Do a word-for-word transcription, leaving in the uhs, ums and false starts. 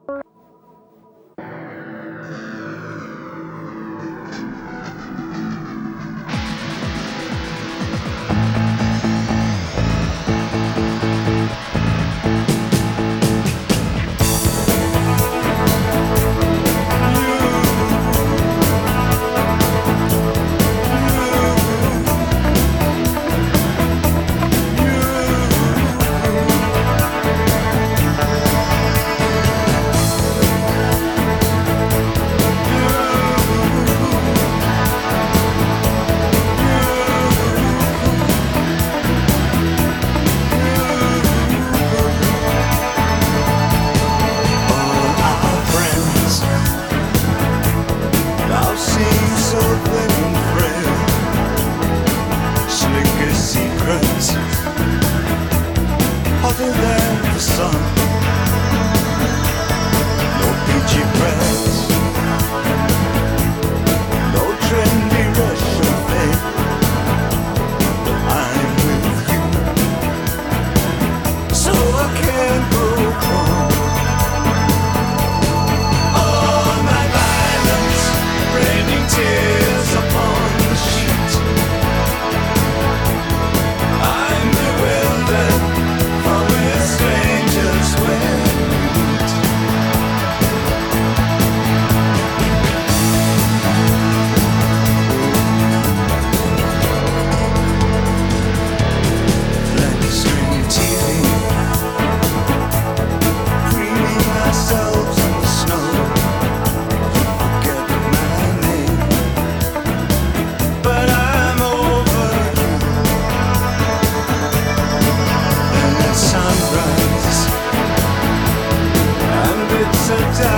Hotter than the sun, no peachy press, no trendy Russian fame, but I'm with you, so I can't go wrong. All my violence, raining tears upon the sheet. I'm bewildered, for we're strangers when we meet. Black screen T V, preening ourselves in the snow. You forget my name, but I'm over you. And at sunrise, and it's a